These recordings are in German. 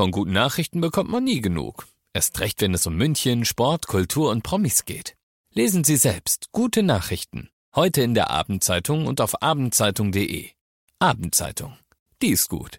Von guten Nachrichten bekommt man nie genug. Erst recht, wenn es um München, Sport, Kultur und Promis geht. Lesen Sie selbst gute Nachrichten. Heute in der Abendzeitung und auf abendzeitung.de. Abendzeitung. Die ist gut.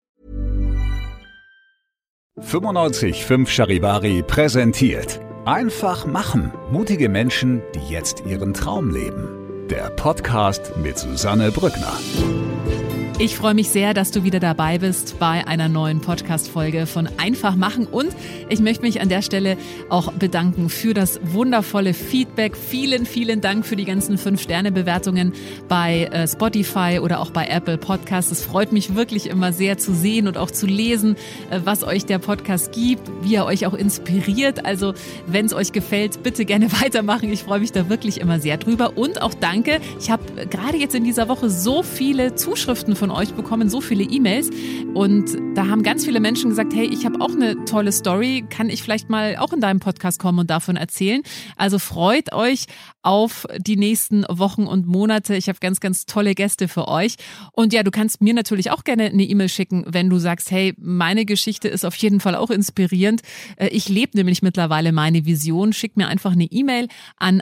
95.5 Charivari präsentiert. Einfach machen. Mutige Menschen, die jetzt ihren Traum leben. Der Podcast mit Susanne Brückner. Ich freue mich sehr, dass du wieder dabei bist bei einer neuen Podcast-Folge von Einfach machen. Und ich möchte mich an der Stelle auch bedanken für das wundervolle Feedback. Vielen, vielen Dank für die ganzen 5-Sterne-Bewertungen bei Spotify oder auch bei Apple Podcasts. Es freut mich wirklich immer sehr zu sehen und auch zu lesen, was euch der Podcast gibt, wie er euch auch inspiriert. Also wenn es euch gefällt, bitte gerne weitermachen. Ich freue mich da wirklich immer sehr drüber. Und auch danke. Ich habe gerade jetzt in dieser Woche so viele Zuschriften von euch bekommen, so viele E-Mails, und da haben ganz viele Menschen gesagt, hey, ich habe auch eine tolle Story, kann ich vielleicht mal auch in deinem Podcast kommen und davon erzählen? Also freut euch auf die nächsten Wochen und Monate. Ich habe ganz, ganz tolle Gäste für euch. Und ja, du kannst mir natürlich auch gerne eine E-Mail schicken, wenn du sagst, hey, meine Geschichte ist auf jeden Fall auch inspirierend. Ich lebe nämlich mittlerweile meine Vision. Schick mir einfach eine E-Mail an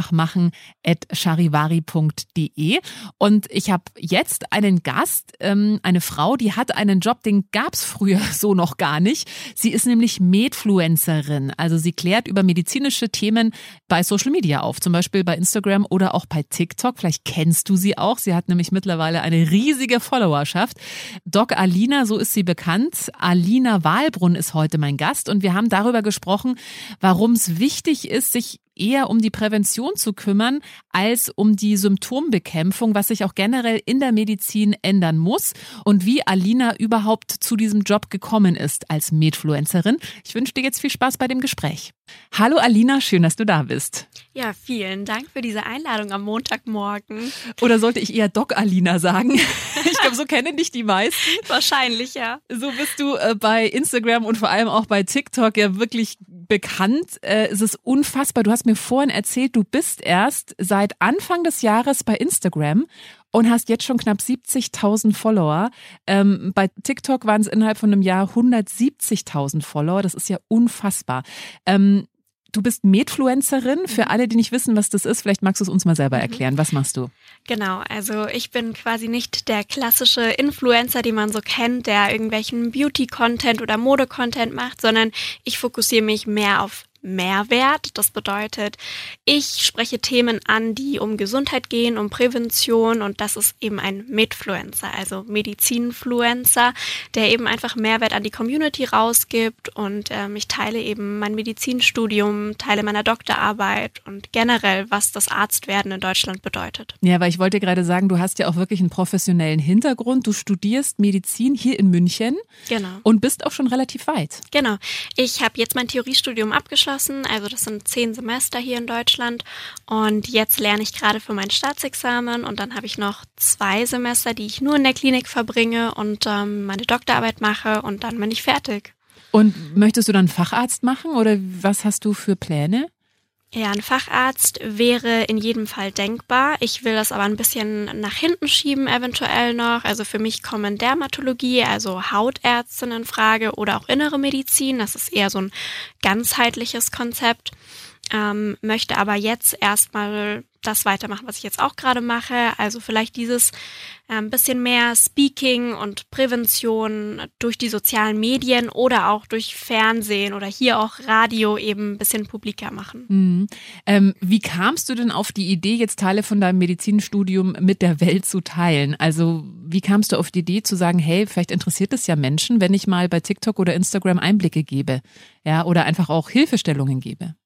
einfachmachen@charivari.de. Und ich habe jetzt einen Gast, eine Frau, die hat einen Job, den gab's früher so noch gar nicht. Sie ist nämlich Medfluencerin. Also sie klärt über medizinische Themen bei Social Media auf, zum Beispiel bei Instagram oder auch bei TikTok. Vielleicht kennst du sie auch. Sie hat nämlich mittlerweile eine riesige Followerschaft. Doc Alina, so ist sie bekannt. Alina Wahlbrunn ist heute mein Gast und wir haben darüber gesprochen, warum es wichtig ist, sich eher um die Prävention zu kümmern, als um die Symptombekämpfung, was sich auch generell in der Medizin ändern muss und wie Alina überhaupt zu diesem Job gekommen ist als Medfluencerin. Ich wünsche dir jetzt viel Spaß bei dem Gespräch. Hallo Alina, schön, dass du da bist. Ja, vielen Dank für diese Einladung am Montagmorgen. Oder sollte ich eher Doc Alina sagen? Ich glaube, so kennen dich die meisten. Wahrscheinlich, ja. So bist du bei Instagram und vor allem auch bei TikTok ja wirklich bekannt. Es ist unfassbar. Du hast mir vorhin erzählt, du bist erst seit Anfang des Jahres bei Instagram und hast jetzt schon knapp 70.000 Follower. Bei TikTok waren es innerhalb von einem Jahr 170.000 Follower. Das ist ja unfassbar. Du bist Medfluencerin. Für alle, die nicht wissen, was das ist, vielleicht magst du es uns mal selber erklären. Was machst du? Genau, also ich bin quasi nicht der klassische Influencer, den man so kennt, der irgendwelchen Beauty-Content oder Mode-Content macht, sondern ich fokussiere mich mehr auf Mehrwert. Das bedeutet, ich spreche Themen an, die um Gesundheit gehen, um Prävention, und das ist eben ein Medfluencer, also Medizinfluencer, der eben einfach Mehrwert an die Community rausgibt, und ich teile eben mein Medizinstudium, teile meiner Doktorarbeit und generell, was das Arztwerden in Deutschland bedeutet. Ja, weil ich wollte gerade sagen, du hast ja auch wirklich einen professionellen Hintergrund. Du studierst Medizin hier in München. Genau. Und bist auch schon relativ weit. Genau. Ich habe jetzt mein Theoriestudium abgeschlossen. Also das sind 10 Semester hier in Deutschland, und jetzt lerne ich gerade für mein Staatsexamen, und dann habe ich noch 2 Semester, die ich nur in der Klinik verbringe und meine Doktorarbeit mache, und dann bin ich fertig. Und möchtest du dann Facharzt machen oder was hast du für Pläne? Ja, ein Facharzt wäre in jedem Fall denkbar. Ich will das aber ein bisschen nach hinten schieben eventuell noch. Also für mich kommen Dermatologie, also Hautärztin in Frage, oder auch innere Medizin. Das ist eher so ein ganzheitliches Konzept. Möchte aber jetzt erstmal das weitermachen, was ich jetzt auch gerade mache. Also vielleicht dieses ein bisschen mehr Speaking und Prävention durch die sozialen Medien oder auch durch Fernsehen oder hier auch Radio eben ein bisschen publiker machen. Wie kamst du denn auf die Idee, jetzt Teile von deinem Medizinstudium mit der Welt zu teilen? Also wie kamst du auf die Idee zu sagen, hey, vielleicht interessiert es ja Menschen, wenn ich mal bei TikTok oder Instagram Einblicke gebe, ja, oder einfach auch Hilfestellungen gebe?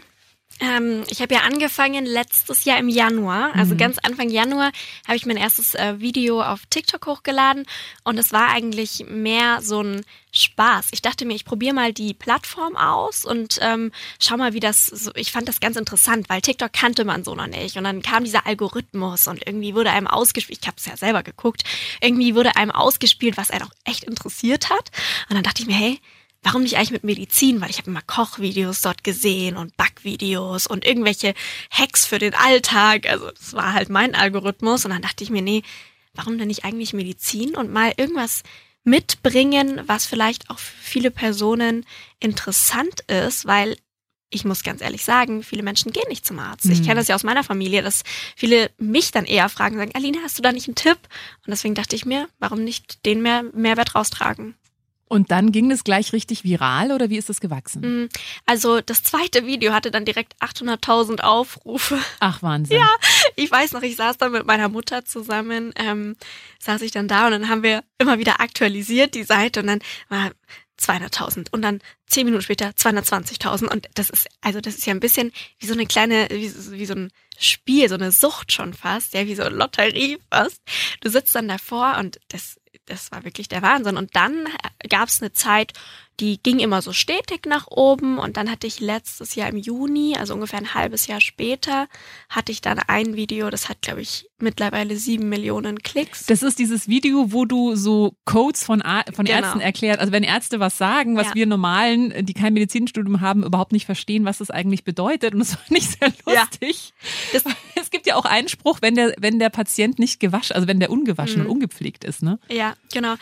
Ich habe ja angefangen letztes Jahr im Januar, also ganz Anfang Januar habe ich mein erstes Video auf TikTok hochgeladen, und es war eigentlich mehr so ein Spaß. Ich dachte mir, ich probiere mal die Plattform aus und schau mal, wie das so. Ich fand das ganz interessant, weil TikTok kannte man so noch nicht, und dann kam dieser Algorithmus und irgendwie wurde einem ausgespielt, ich habe es ja selber geguckt, irgendwie wurde einem ausgespielt, was einen auch echt interessiert hat, und dann dachte ich mir, hey, warum nicht eigentlich mit Medizin? Weil ich habe immer Kochvideos dort gesehen und Backvideos und irgendwelche Hacks für den Alltag. Also das war halt mein Algorithmus. Und dann dachte ich mir, nee, warum denn nicht eigentlich Medizin und mal irgendwas mitbringen, was vielleicht auch für viele Personen interessant ist, weil ich muss ganz ehrlich sagen, viele Menschen gehen nicht zum Arzt. Ich kenne das ja aus meiner Familie, dass viele mich dann eher fragen, sagen, Alina, hast du da nicht einen Tipp? Und deswegen dachte ich mir, warum nicht den Mehrwert raustragen? Und dann ging das gleich richtig viral oder wie ist das gewachsen? Also das zweite Video hatte dann direkt 800.000 Aufrufe. Ach, Wahnsinn. Ja, ich weiß noch, ich saß dann mit meiner Mutter zusammen, saß ich dann da und dann haben wir immer wieder aktualisiert die Seite und dann war 200.000 und dann 10 Minuten später 220.000 und das ist ja ein bisschen wie so eine kleine, wie so ein Spiel, so eine Sucht schon fast, ja, wie so eine Lotterie fast. Du sitzt dann davor und das war wirklich der Wahnsinn. Und dann gab es eine Zeit, die ging immer so stetig nach oben und dann hatte ich letztes Jahr im Juni, also ungefähr ein halbes Jahr später, hatte ich dann ein Video, das hat, glaube ich, mittlerweile 7 Millionen Klicks. Das ist dieses Video, wo du so Codes von Ärzten erklärt, also wenn Ärzte was sagen, was wir Normalen, die kein Medizinstudium haben, überhaupt nicht verstehen, was das eigentlich bedeutet und das war nicht sehr lustig. Ja. Es gibt ja auch Einspruch, wenn der Patient nicht gewaschen, also wenn der ungewaschen und ungepflegt ist, ne? Ja, genau.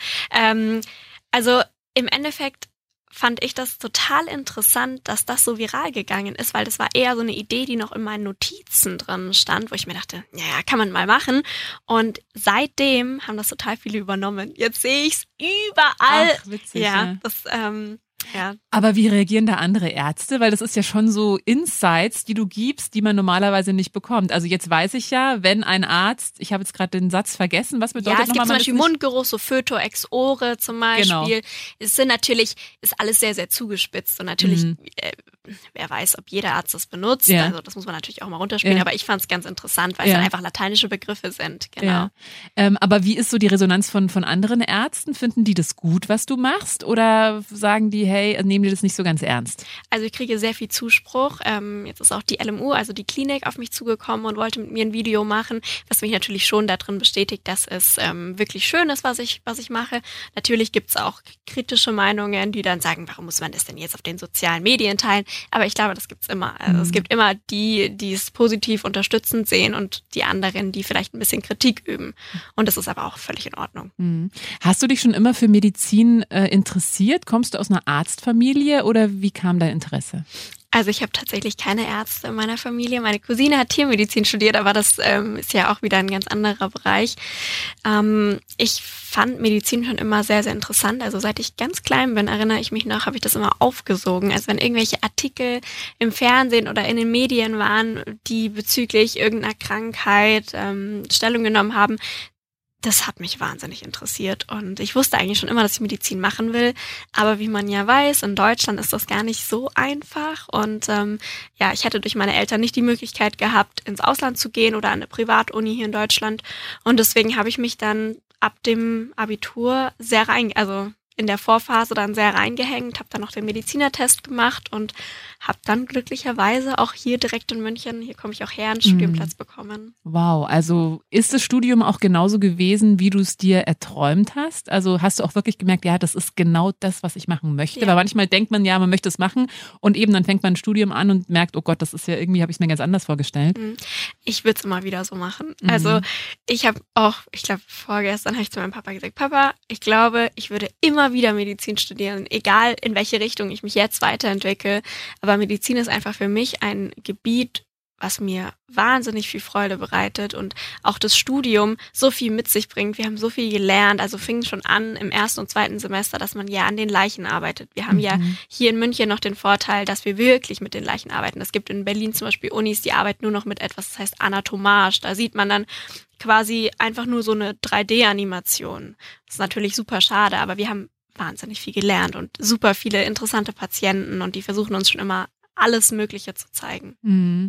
Also im Endeffekt fand ich das total interessant, dass das so viral gegangen ist, weil das war eher so eine Idee, die noch in meinen Notizen drin stand, wo ich mir dachte, ja, kann man mal machen. Und seitdem haben das total viele übernommen. Jetzt sehe ich es überall. Ach, witzig, ja. Das, ja. Aber wie reagieren da andere Ärzte? Weil das ist ja schon so Insights, die du gibst, die man normalerweise nicht bekommt. Also jetzt weiß ich ja, wenn ein Arzt, ich habe jetzt gerade den Satz vergessen, was bedeutet ja, es nochmal? Gibt zum Beispiel Mundgeruch, so Föto, Ex-Ore zum Beispiel. Genau. Es sind natürlich, ist alles sehr, sehr zugespitzt und natürlich, wer weiß, ob jeder Arzt das benutzt. Ja. Also das muss man natürlich auch mal runterspielen. Ja. Aber ich fand es ganz interessant, weil es dann einfach lateinische Begriffe sind. Genau. Ja. Aber wie ist so die Resonanz von anderen Ärzten? Finden die das gut, was du machst? Oder sagen die, hey, nehmen die das nicht so ganz ernst? Also ich kriege sehr viel Zuspruch. Jetzt ist auch die LMU, also die Klinik, auf mich zugekommen und wollte mit mir ein Video machen, was mich natürlich schon darin bestätigt, dass es wirklich schön ist, was ich mache. Natürlich gibt es auch kritische Meinungen, die dann sagen, warum muss man das denn jetzt auf den sozialen Medien teilen? Aber ich glaube, das gibt's immer. Also es gibt immer die es positiv unterstützend sehen und die anderen, die vielleicht ein bisschen Kritik üben. Und das ist aber auch völlig in Ordnung. Hast du dich schon immer für Medizin interessiert? Kommst du aus einer Arztfamilie oder wie kam dein Interesse? Also ich habe tatsächlich keine Ärzte in meiner Familie. Meine Cousine hat Tiermedizin studiert, aber das ist ja auch wieder ein ganz anderer Bereich. Ich fand Medizin schon immer sehr, sehr interessant. Also seit ich ganz klein bin, erinnere ich mich noch, habe ich das immer aufgesogen. Also wenn irgendwelche Artikel im Fernsehen oder in den Medien waren, die bezüglich irgendeiner Krankheit Stellung genommen haben, das hat mich wahnsinnig interessiert und ich wusste eigentlich schon immer, dass ich Medizin machen will, aber wie man ja weiß, in Deutschland ist das gar nicht so einfach und ich hatte durch meine Eltern nicht die Möglichkeit gehabt, ins Ausland zu gehen oder an eine Privatuni hier in Deutschland und deswegen habe ich mich dann ab dem Abitur in der Vorphase dann sehr reingehängt, habe dann noch den Medizinertest gemacht und habe dann glücklicherweise auch hier direkt in München, hier komme ich auch her, einen Studienplatz bekommen. Wow, also ist das Studium auch genauso gewesen, wie du es dir erträumt hast? Also hast du auch wirklich gemerkt, ja, das ist genau das, was ich machen möchte? Ja. Weil manchmal denkt man, ja, man möchte es machen und eben dann fängt man ein Studium an und merkt, oh Gott, das ist ja irgendwie, habe ich es mir ganz anders vorgestellt. Ich würde es immer wieder so machen. Also ich habe auch, ich glaube vorgestern habe ich zu meinem Papa gesagt, Papa, ich glaube, ich würde immer wieder Medizin studieren, egal in welche Richtung ich mich jetzt weiterentwickle. Aber Medizin ist einfach für mich ein Gebiet, was mir wahnsinnig viel Freude bereitet und auch das Studium so viel mit sich bringt. Wir haben so viel gelernt, also fing schon an im 1. und 2. Semester, dass man ja an den Leichen arbeitet. Wir haben ja hier in München noch den Vorteil, dass wir wirklich mit den Leichen arbeiten. Es gibt in Berlin zum Beispiel Unis, die arbeiten nur noch mit etwas, das heißt Anatomage. Da sieht man dann quasi einfach nur so eine 3D-Animation. Das ist natürlich super schade, aber wir haben wahnsinnig viel gelernt und super viele interessante Patienten und die versuchen uns schon immer alles Mögliche zu zeigen.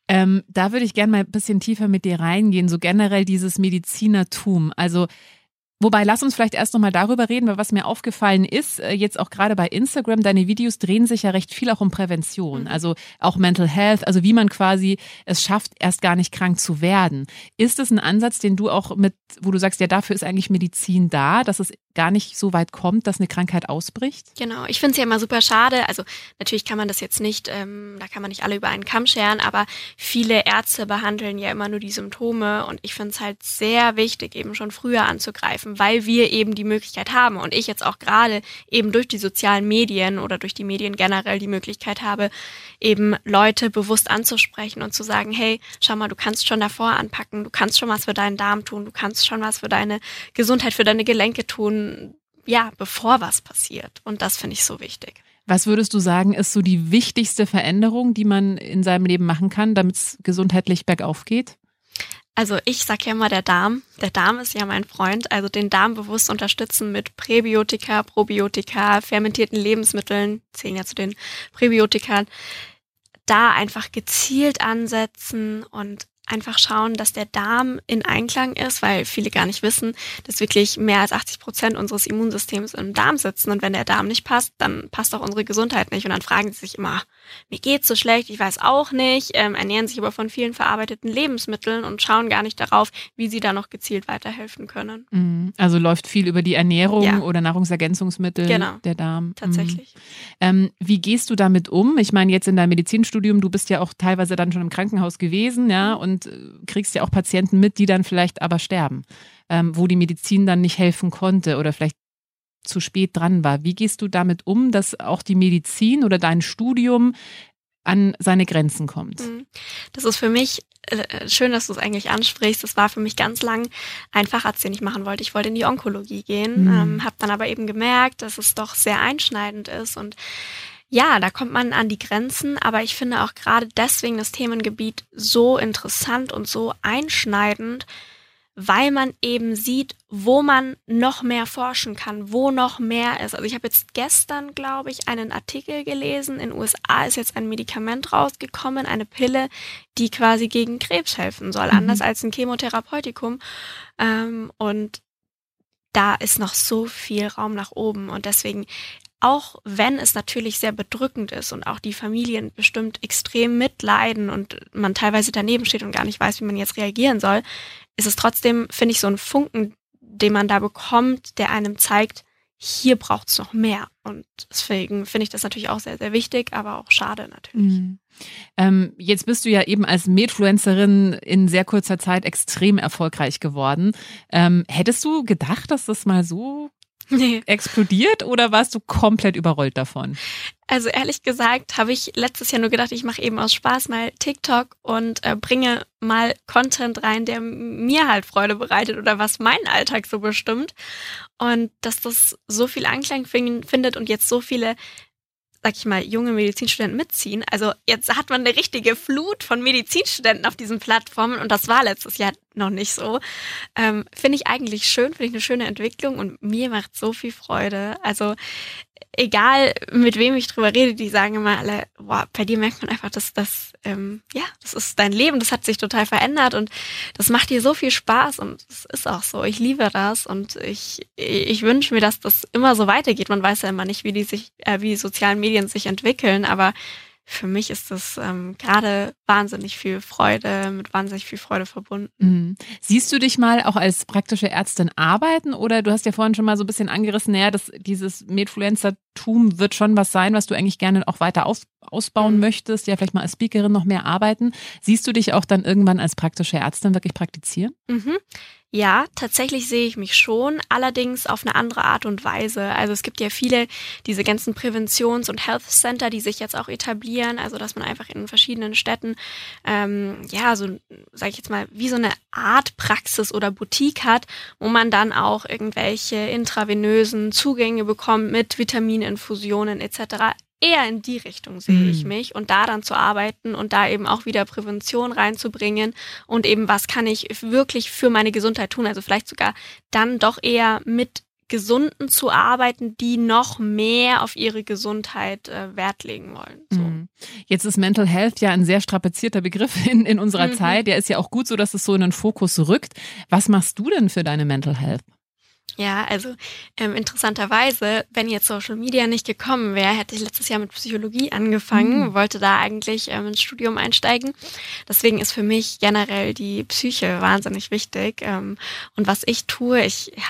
Da würde ich gerne mal ein bisschen tiefer mit dir reingehen, so generell dieses Medizinertum. Also wobei, lass uns vielleicht erst nochmal darüber reden, weil was mir aufgefallen ist, jetzt auch gerade bei Instagram, deine Videos drehen sich ja recht viel auch um Prävention, also auch Mental Health, also wie man quasi es schafft, erst gar nicht krank zu werden. Ist das ein Ansatz, den du auch wo du sagst, ja, dafür ist eigentlich Medizin da, dass es gar nicht so weit kommt, dass eine Krankheit ausbricht? Genau, ich finde es ja immer super schade. Also natürlich kann man das jetzt nicht, da kann man nicht alle über einen Kamm scheren, aber viele Ärzte behandeln ja immer nur die Symptome und ich finde es halt sehr wichtig, eben schon früher anzugreifen, weil wir eben die Möglichkeit haben und ich jetzt auch gerade eben durch die sozialen Medien oder durch die Medien generell die Möglichkeit habe, eben Leute bewusst anzusprechen und zu sagen, hey, schau mal, du kannst schon davor anpacken, du kannst schon was für deinen Darm tun, du kannst schon was für deine Gesundheit, für deine Gelenke tun, ja, bevor was passiert. Und das finde ich so wichtig. Was würdest du sagen, ist so die wichtigste Veränderung, die man in seinem Leben machen kann, damit es gesundheitlich bergauf geht? Also ich sag ja immer der Darm ist ja mein Freund, also den Darm bewusst unterstützen mit Präbiotika, Probiotika, fermentierten Lebensmitteln, zählen ja zu den Präbiotika, da einfach gezielt ansetzen und einfach schauen, dass der Darm in Einklang ist, weil viele gar nicht wissen, dass wirklich mehr als 80% unseres Immunsystems im Darm sitzen und wenn der Darm nicht passt, dann passt auch unsere Gesundheit nicht und dann fragen sie sich immer, mir geht's so schlecht, ich weiß auch nicht, ernähren sich aber von vielen verarbeiteten Lebensmitteln und schauen gar nicht darauf, wie sie da noch gezielt weiterhelfen können. Also läuft viel über die Ernährung oder Nahrungsergänzungsmittel, genau, der Darm. Tatsächlich. Wie gehst du damit um? Ich meine, jetzt in deinem Medizinstudium, du bist ja auch teilweise dann schon im Krankenhaus gewesen, ja, und kriegst ja auch Patienten mit, die dann vielleicht aber sterben, wo die Medizin dann nicht helfen konnte oder vielleicht zu spät dran war. Wie gehst du damit um, dass auch die Medizin oder dein Studium an seine Grenzen kommt? Das ist für mich schön, dass du es eigentlich ansprichst. Das war für mich ganz lang ein Facharzt, den ich machen wollte. Ich wollte in die Onkologie gehen, habe dann aber eben gemerkt, dass es doch sehr einschneidend ist und ja, da kommt man an die Grenzen, aber ich finde auch gerade deswegen das Themengebiet so interessant und so einschneidend, weil man eben sieht, wo man noch mehr forschen kann, wo noch mehr ist. Also ich habe jetzt gestern, glaube ich, einen Artikel gelesen, in den USA ist jetzt ein Medikament rausgekommen, eine Pille, die quasi gegen Krebs helfen soll, anders als ein Chemotherapeutikum. Und da ist noch so viel Raum nach oben und deswegen auch wenn es natürlich sehr bedrückend ist und auch die Familien bestimmt extrem mitleiden und man teilweise daneben steht und gar nicht weiß, wie man jetzt reagieren soll, ist es trotzdem, finde ich, so ein Funken, den man da bekommt, der einem zeigt, hier braucht es noch mehr. Und deswegen finde ich das natürlich auch sehr, sehr wichtig, aber auch schade natürlich. Jetzt bist du ja eben als Medfluencerin in sehr kurzer Zeit extrem erfolgreich geworden. Hättest du gedacht, dass das mal so explodiert oder warst du komplett überrollt davon? Also ehrlich gesagt habe ich letztes Jahr nur gedacht, ich mache eben aus Spaß mal TikTok und bringe mal Content rein, der mir halt Freude bereitet oder was meinen Alltag so bestimmt. Und dass das so viel Anklang findet und jetzt so viele, sag ich mal, junge Medizinstudenten mitziehen. Also jetzt hat man eine richtige Flut von Medizinstudenten auf diesen Plattformen und das war letztes Jahr noch nicht so. Finde ich eigentlich schön, finde ich eine schöne Entwicklung und mir macht so viel Freude. Also egal, mit wem ich drüber rede, die sagen immer alle, boah, bei dir merkt man einfach, dass das ist dein Leben, das hat sich total verändert und das macht dir so viel Spaß und es ist auch so. Ich liebe das und ich wünsche mir, dass das immer so weitergeht. Man weiß ja immer nicht, wie die sozialen Medien sich entwickeln, aber für mich ist das gerade wahnsinnig viel Freude, mit wahnsinnig viel Freude verbunden. Siehst du dich mal auch als praktische Ärztin arbeiten oder du hast ja vorhin schon mal so ein bisschen angerissen, dieses Medfluencertum wird schon was sein, was du eigentlich gerne auch weiter ausbauen möchtest, ja vielleicht mal als Speakerin noch mehr arbeiten. Siehst du dich auch dann irgendwann als praktische Ärztin wirklich praktizieren? Ja, tatsächlich sehe ich mich schon, allerdings auf eine andere Art und Weise. Also es gibt ja viele, diese ganzen Präventions- und Health Center, die sich jetzt auch etablieren, also dass man einfach in verschiedenen Städten, so, sage ich jetzt mal, wie so eine Art Praxis oder Boutique hat, wo man dann auch irgendwelche intravenösen Zugänge bekommt mit Vitamininfusionen etc., eher in die Richtung sehe ich mich und da dann zu arbeiten und da eben auch wieder Prävention reinzubringen und eben, was kann ich wirklich für meine Gesundheit tun, also vielleicht sogar dann doch eher mit Gesunden zu arbeiten, die noch mehr auf ihre Gesundheit Wert legen wollen. So. Jetzt ist Mental Health ja ein sehr strapazierter Begriff in unserer Zeit. Der ist ja auch gut so, dass es so in den Fokus rückt. Was machst du denn für deine Mental Health? Ja, also interessanterweise, wenn jetzt Social Media nicht gekommen wäre, hätte ich letztes Jahr mit Psychologie angefangen, wollte da eigentlich ins Studium einsteigen. Deswegen ist für mich generell die Psyche wahnsinnig wichtig. Und was ich tue, ich habe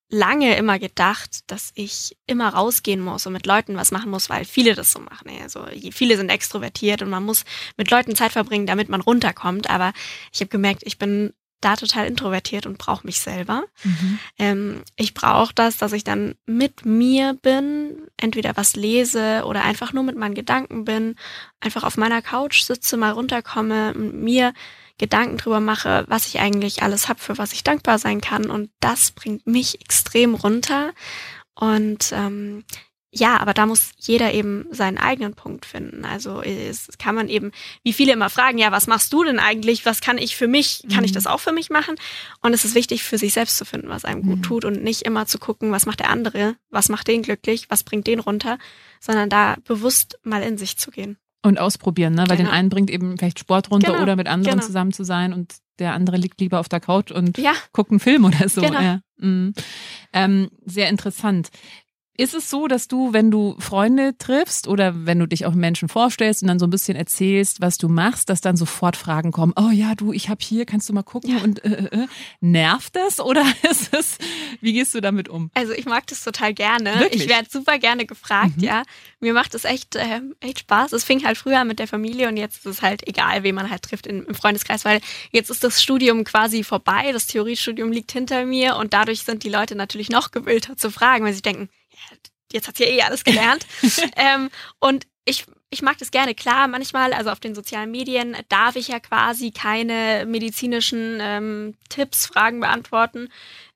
lange immer gedacht, dass ich immer rausgehen muss und mit Leuten was machen muss, weil viele das so machen. Also viele sind extrovertiert und man muss mit Leuten Zeit verbringen, damit man runterkommt. Aber ich habe gemerkt, ich bin da total introvertiert und brauche mich selber. Ich brauche das, dass ich dann mit mir bin, entweder was lese oder einfach nur mit meinen Gedanken bin, einfach auf meiner Couch sitze, mal runterkomme, mir Gedanken drüber mache, was ich eigentlich alles habe, für was ich dankbar sein kann. Und das bringt mich extrem runter. Und aber da muss jeder eben seinen eigenen Punkt finden. Also es kann man eben, wie viele immer fragen, ja, was machst du denn eigentlich? Was kann ich für mich? Kann ich das auch für mich machen? Und es ist wichtig, für sich selbst zu finden, was einem gut tut und nicht immer zu gucken, was macht der andere? Was macht den glücklich? Was bringt den runter? Sondern da bewusst mal in sich zu gehen. Und ausprobieren, ne? Weil den einen bringt eben vielleicht Sport runter oder mit anderen zusammen zu sein und der andere liegt lieber auf der Couch und guckt einen Film oder so. Genau. Ja. Sehr interessant. Ist es so, dass du, wenn du Freunde triffst oder wenn du dich auch Menschen vorstellst und dann so ein bisschen erzählst, was du machst, dass dann sofort Fragen kommen, oh ja, du, ich habe hier, kannst du mal gucken und nervt das oder ist es, wie gehst du damit um? Also ich mag das total gerne. Wirklich? Ich werde super gerne gefragt, ja. Mir macht es echt Spaß. Es fing halt früher an mit der Familie und jetzt ist es halt egal, wen man halt trifft im Freundeskreis, weil jetzt ist das Studium quasi vorbei, das Theoriestudium liegt hinter mir und dadurch sind die Leute natürlich noch gewillter zu fragen, weil sie denken, jetzt hat sie ja alles gelernt. Und ich mag das gerne. Klar, manchmal, also auf den sozialen Medien, darf ich ja quasi keine medizinischen Tipps, Fragen beantworten.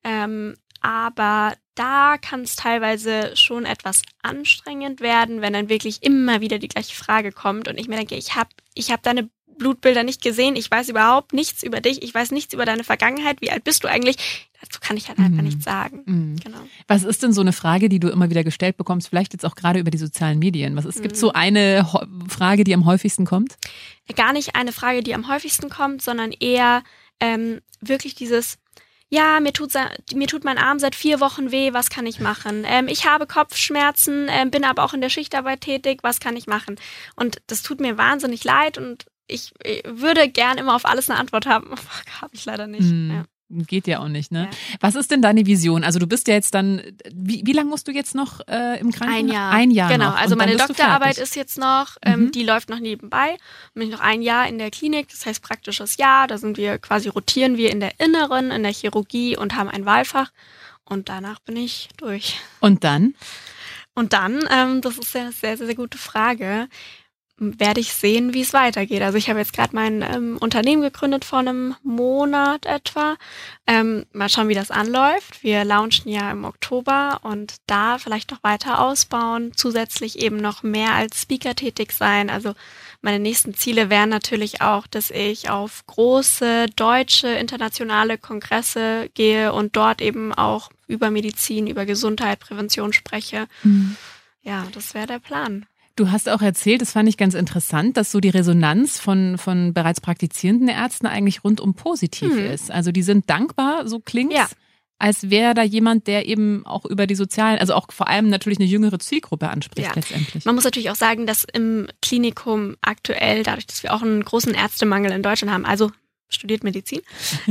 Aber da kann es teilweise schon etwas anstrengend werden, wenn dann wirklich immer wieder die gleiche Frage kommt und ich mir denke, ich hab deine Blutbilder nicht gesehen, ich weiß überhaupt nichts über dich, ich weiß nichts über deine Vergangenheit, wie alt bist du eigentlich? Dazu kann ich halt einfach nichts sagen. Genau. Was ist denn so eine Frage, die du immer wieder gestellt bekommst, vielleicht jetzt auch gerade über die sozialen Medien? Gibt es so eine Frage, die am häufigsten kommt? Gar nicht eine Frage, die am häufigsten kommt, sondern eher wirklich dieses, ja, mir tut mein Arm seit 4 Wochen weh, was kann ich machen? Ich habe Kopfschmerzen, bin aber auch in der Schichtarbeit tätig, was kann ich machen? Und das tut mir wahnsinnig leid und ich würde gern immer auf alles eine Antwort haben. Habe ich leider nicht. Ja. Geht ja auch nicht, ne? Ja. Was ist denn deine Vision? Also du bist ja jetzt dann, wie lange musst du jetzt noch im Krankenhaus? Ein Jahr genau, noch. also meine Doktorarbeit ist ist jetzt noch, die läuft noch nebenbei. Bin ich noch 1 Jahr in der Klinik, das heißt praktisches Jahr. Da sind wir rotieren wir in der Inneren, in der Chirurgie und haben ein Wahlfach. Und danach bin ich durch. Und dann? Und dann, das ist eine sehr, sehr, sehr gute Frage, werde ich sehen, wie es weitergeht. Also ich habe jetzt gerade mein Unternehmen gegründet vor einem Monat etwa. Mal schauen, wie das anläuft. Wir launchen ja im Oktober und da vielleicht noch weiter ausbauen, zusätzlich eben noch mehr als Speaker tätig sein. Also meine nächsten Ziele wären natürlich auch, dass ich auf große deutsche, internationale Kongresse gehe und dort eben auch über Medizin, über Gesundheit, Prävention spreche. Ja, das wäre der Plan. Du hast auch erzählt, das fand ich ganz interessant, dass so die Resonanz von bereits praktizierenden Ärzten eigentlich rundum positiv ist. Also die sind dankbar, so klingt's, als wäre da jemand, der eben auch über die sozialen, also auch vor allem natürlich eine jüngere Zielgruppe anspricht letztendlich. Man muss natürlich auch sagen, dass im Klinikum aktuell, dadurch, dass wir auch einen großen Ärztemangel in Deutschland haben, also studiert Medizin,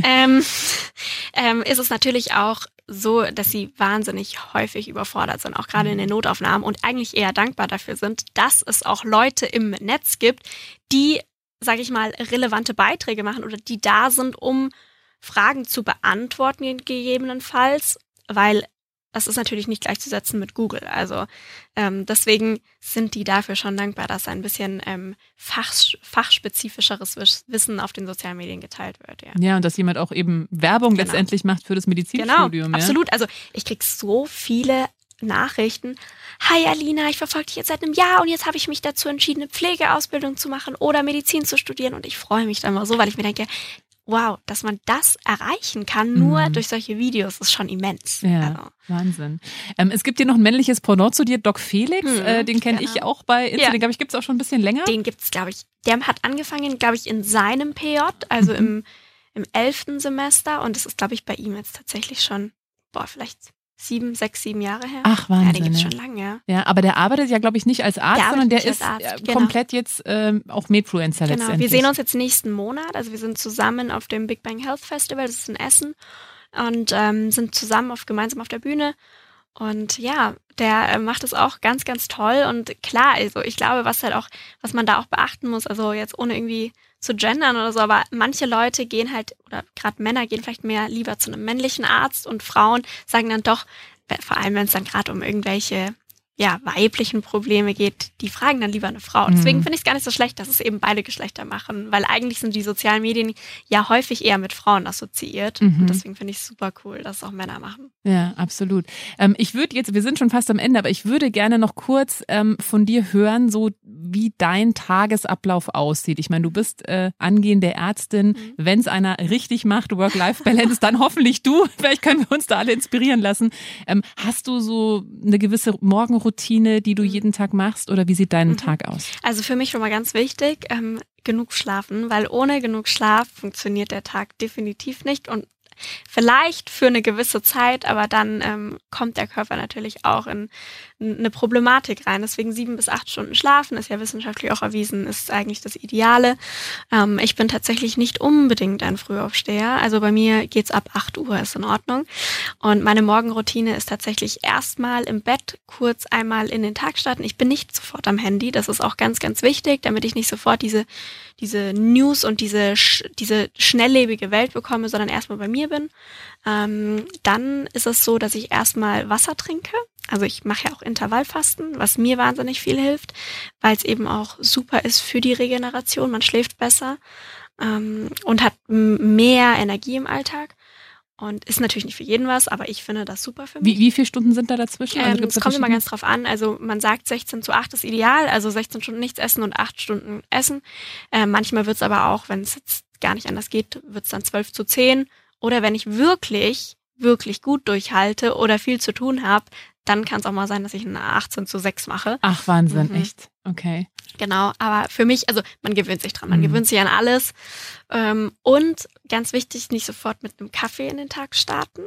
ist es natürlich auch so, dass sie wahnsinnig häufig überfordert sind, auch gerade in den Notaufnahmen und eigentlich eher dankbar dafür sind, dass es auch Leute im Netz gibt, die, sage ich mal, relevante Beiträge machen oder die da sind, um Fragen zu beantworten gegebenenfalls, weil das ist natürlich nicht gleichzusetzen mit Google. Also deswegen sind die dafür schon dankbar, dass ein bisschen fachspezifischeres Wissen auf den sozialen Medien geteilt wird. Ja, und dass jemand auch eben Werbung letztendlich macht für das Medizinstudium. Genau, absolut. Also ich kriege so viele Nachrichten. Hi Alina, ich verfolge dich jetzt seit einem Jahr und jetzt habe ich mich dazu entschieden, eine Pflegeausbildung zu machen oder Medizin zu studieren und ich freue mich dann mal so, weil ich mir denke, wow, dass man das erreichen kann, nur durch solche Videos, ist schon immens. Ja, also. Wahnsinn. Es gibt hier noch ein männliches Pendant zu dir, Doc Felix, den kenne ich auch bei Instagram, Ja. glaube ich, gibt es auch schon ein bisschen länger. Den gibt's, glaube ich, der hat angefangen, glaube ich, in seinem PJ, also im 11. Semester und das ist, glaube ich, bei ihm jetzt tatsächlich schon, vielleicht 7 Jahre her. Ach, Wahnsinn. Ja, den gibt's schon lange, ja. Ja, aber der arbeitet ja, glaube ich, nicht als Arzt, sondern der ist komplett jetzt auch Medfluencer letztendlich. Wir sehen uns jetzt nächsten Monat, also wir sind zusammen auf dem Big Bang Health Festival, das ist in Essen. und sind zusammen gemeinsam auf der Bühne. Und ja, der macht es auch ganz, ganz toll. Und klar, also ich glaube, was man da auch beachten muss, also jetzt ohne irgendwie zu gendern oder so, aber manche Leute gehen halt, oder gerade Männer gehen vielleicht mehr lieber zu einem männlichen Arzt und Frauen sagen dann doch, vor allem wenn es dann gerade um irgendwelche weiblichen Probleme geht, die fragen dann lieber eine Frau. Deswegen finde ich es gar nicht so schlecht, dass es eben beide Geschlechter machen, weil eigentlich sind die sozialen Medien ja häufig eher mit Frauen assoziiert. Und deswegen finde ich es super cool, dass es auch Männer machen. Ja, absolut. Wir sind schon fast am Ende, aber ich würde gerne noch kurz von dir hören, so wie dein Tagesablauf aussieht. Ich meine, du bist angehende Ärztin. Wenn es einer richtig macht, Work-Life-Balance, dann hoffentlich du. Vielleicht können wir uns da alle inspirieren lassen. Hast du so eine gewisse Morgenroutine, die du jeden Tag machst, oder wie sieht dein Tag aus? Also für mich schon mal ganz wichtig, genug schlafen, weil ohne genug Schlaf funktioniert der Tag definitiv nicht und vielleicht für eine gewisse Zeit, aber dann kommt der Körper natürlich auch in eine Problematik rein. Deswegen 7 bis 8 Stunden schlafen, ist ja wissenschaftlich auch erwiesen, ist eigentlich das Ideale. Ich bin tatsächlich nicht unbedingt ein Frühaufsteher. Also bei mir geht's ab 8 Uhr, ist in Ordnung. Und meine Morgenroutine ist tatsächlich erstmal im Bett kurz einmal in den Tag starten. Ich bin nicht sofort am Handy. Das ist auch ganz, ganz wichtig, damit ich nicht sofort diese News und diese schnelllebige Welt bekomme, sondern erstmal bei mir bin. Dann ist es so, dass ich erstmal Wasser trinke. Also ich mache ja auch Intervallfasten, was mir wahnsinnig viel hilft, weil es eben auch super ist für die Regeneration. Man schläft besser und hat mehr Energie im Alltag. Und ist natürlich nicht für jeden was, aber ich finde das super für mich. Wie viele Stunden sind da dazwischen? Es kommt immer ganz drauf an. Also man sagt 16:8 ist ideal, also 16 Stunden nichts essen und 8 Stunden essen. Manchmal wird es aber auch, wenn es jetzt gar nicht anders geht, wird es dann 12:10. Oder wenn ich wirklich, wirklich gut durchhalte oder viel zu tun habe, dann kann es auch mal sein, dass ich eine 18:6 mache. Ach, Wahnsinn, echt? Okay. Genau, aber für mich, also man gewöhnt sich dran, man gewöhnt sich an alles. Und ganz wichtig, nicht sofort mit einem Kaffee in den Tag starten.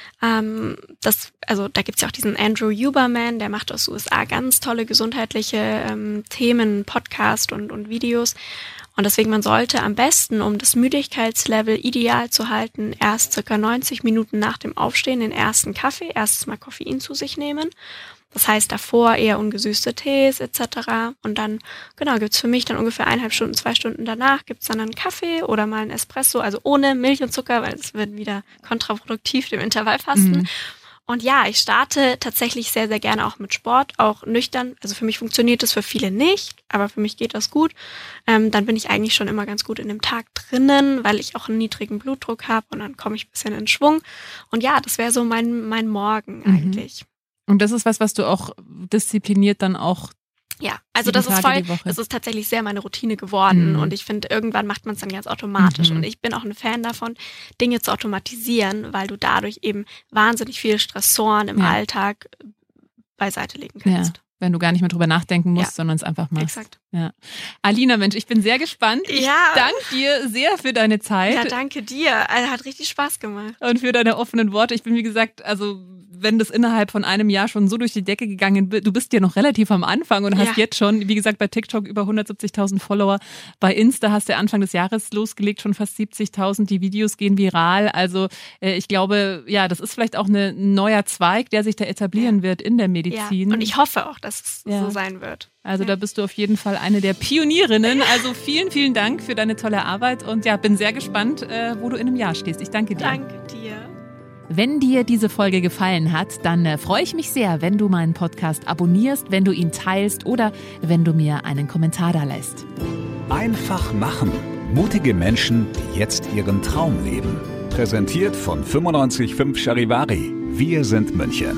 Da gibt's ja auch diesen Andrew Huberman, der macht aus USA ganz tolle gesundheitliche Themen, Podcast und Videos. Und deswegen, man sollte am besten, um das Müdigkeitslevel ideal zu halten, erst circa 90 Minuten nach dem Aufstehen den ersten Kaffee, erstes Mal Koffein zu sich nehmen. Das heißt, davor eher ungesüßte Tees etc. Und dann, gibt's für mich dann ungefähr 1,5 Stunden, 2 Stunden danach gibt's dann einen Kaffee oder mal einen Espresso, also ohne Milch und Zucker, weil es wird wieder kontraproduktiv dem Intervallfasten. Und ja, ich starte tatsächlich sehr, sehr gerne auch mit Sport, auch nüchtern. Also für mich funktioniert das, für viele nicht, aber für mich geht das gut. Dann bin ich eigentlich schon immer ganz gut in dem Tag drinnen, weil ich auch einen niedrigen Blutdruck habe und dann komme ich ein bisschen in Schwung. Und ja, das wäre so mein Morgen eigentlich. Und das ist was du auch diszipliniert dann auch. Ja, also das ist tatsächlich sehr meine Routine geworden und ich finde, irgendwann macht man es dann ganz automatisch und ich bin auch ein Fan davon, Dinge zu automatisieren, weil du dadurch eben wahnsinnig viele Stressoren im Alltag beiseite legen kannst. Ja. Wenn du gar nicht mehr drüber nachdenken musst, sondern es einfach machst. Exakt. Ja. Alina, Mensch, ich bin sehr gespannt. Ich danke dir sehr für deine Zeit. Ja, danke dir. Hat richtig Spaß gemacht. Und für deine offenen Worte. Ich bin, wie gesagt, wenn das innerhalb von einem Jahr schon so durch die Decke gegangen ist, du bist ja noch relativ am Anfang und hast jetzt schon, wie gesagt, bei TikTok über 170.000 Follower. Bei Insta hast du Anfang des Jahres losgelegt, schon fast 70.000. Die Videos gehen viral. Also ich glaube, das ist vielleicht auch ein neuer Zweig, der sich da etablieren wird in der Medizin. Ja. Und ich hoffe auch, dass es so sein wird. Also da bist du auf jeden Fall eine der Pionierinnen. Also vielen, vielen Dank für deine tolle Arbeit und bin sehr gespannt, wo du in einem Jahr stehst. Ich danke dir. Danke dir. Wenn dir diese Folge gefallen hat, dann freue ich mich sehr, wenn du meinen Podcast abonnierst, wenn du ihn teilst oder wenn du mir einen Kommentar da lässt. Einfach machen. Mutige Menschen, die jetzt ihren Traum leben. Präsentiert von 95.5 Charivari. Wir sind München.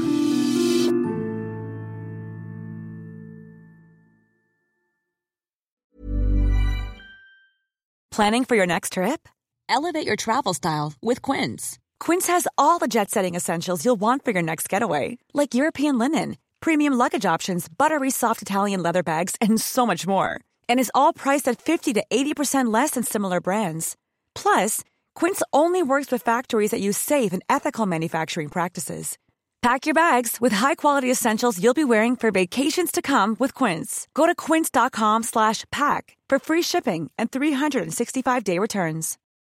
Planning for your next trip? Elevate your travel style with Quince. Quince has all the jet-setting essentials you'll want for your next getaway, like European linen, premium luggage options, buttery soft Italian leather bags, and so much more. And is all priced at 50 to 80% less than similar brands. Plus, Quince only works with factories that use safe and ethical manufacturing practices. Pack your bags with high-quality essentials you'll be wearing for vacations to come with Quince. Go to quince.com/pack for free shipping and 365-day returns.